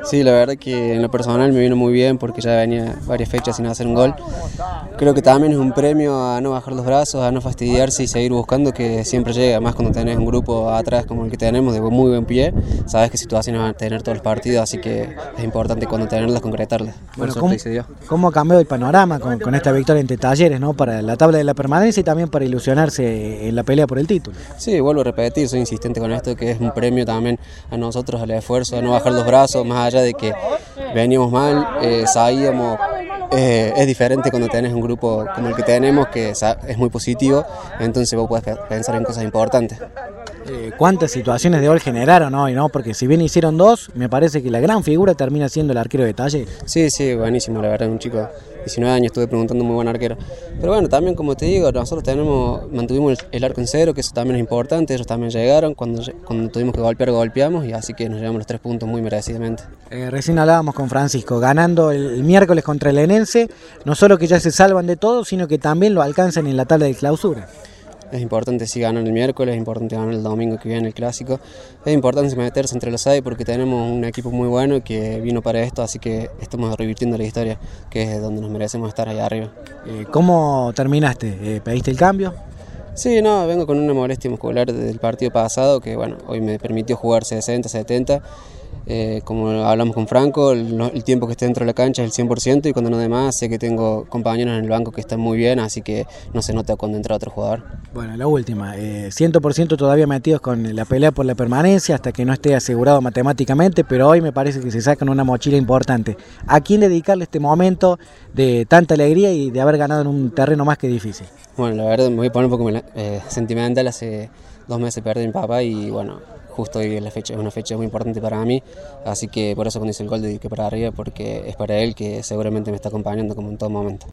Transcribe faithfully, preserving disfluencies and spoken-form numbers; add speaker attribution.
Speaker 1: Sí, la verdad que en lo personal me vino muy bien porque ya venía varias fechas sin hacer un gol. Creo que también es un premio a no bajar los brazos, a no fastidiarse y seguir buscando, que siempre llega, más cuando tenés un grupo atrás como el que tenemos de muy buen pie. Sabes que situaciones van a tener todos los partidos, así que es importante cuando tenerlas concretarlas.
Speaker 2: Bueno, ¿cómo, ¿cómo ha cambiado el panorama con, con esta victoria entre Talleres, ¿no? Para la tabla de la permanencia y también para ilusionarse en la pelea por el título?
Speaker 1: Sí, vuelvo a repetir, soy insistente con esto, que es un premio también a nosotros, al esfuerzo, a no bajar los brazos, más allá de que veníamos mal, eh, sabíamos, eh, es diferente cuando tenés un grupo como el que tenemos, que es muy positivo, entonces vos podés pensar en cosas importantes.
Speaker 2: Eh, ¿Cuántas situaciones de gol generaron hoy, no? Porque si bien hicieron dos, me parece que la gran figura termina siendo el arquero de Talleres.
Speaker 1: Sí, sí, buenísimo, la verdad, un chico de diecinueve años, estuve preguntando, muy buen arquero. Pero bueno, también como te digo, nosotros tenemos, mantuvimos el, el arco en cero, que eso también es importante, ellos también llegaron, cuando, cuando tuvimos que golpear, golpeamos, y así que nos llevamos los tres puntos muy merecidamente.
Speaker 2: Eh, recién hablábamos con Francisco, ganando el, el miércoles contra el Enense, no solo que ya se salvan de todo, sino que también lo alcanzan en la tabla de clausura.
Speaker 1: Es importante sí ganar el miércoles, es importante ganar el domingo que viene el clásico. Es importante meterse entre los seis porque tenemos un equipo muy bueno que vino para esto, así que estamos revirtiendo la historia, que es donde nos merecemos estar ahí arriba.
Speaker 2: Eh, ¿Cómo terminaste? Eh, ¿Pediste el cambio?
Speaker 1: Sí, no, vengo con una molestia muscular del partido pasado que bueno, hoy me permitió jugar sesenta, setenta. Eh, como hablamos con Franco, el, el tiempo que esté dentro de la cancha es el cien por ciento y cuando no demás sé que tengo compañeros en el banco que están muy bien, así que no se nota cuando entra otro jugador.
Speaker 2: Bueno, la última, eh, cien por ciento todavía metidos con la pelea por la permanencia hasta que no esté asegurado matemáticamente, pero hoy me parece que se sacan una mochila importante. ¿A quién dedicarle este momento de tanta alegría y de haber ganado en un terreno más que difícil?
Speaker 1: Bueno, la verdad me voy a poner un poco eh, sentimental, hace dos meses perdí a mi papá y bueno, justo hoy es, la fecha, es una fecha muy importante para mí, así que por eso cuando hice el gol dediqué para arriba, porque es para él que seguramente me está acompañando como en todo momento.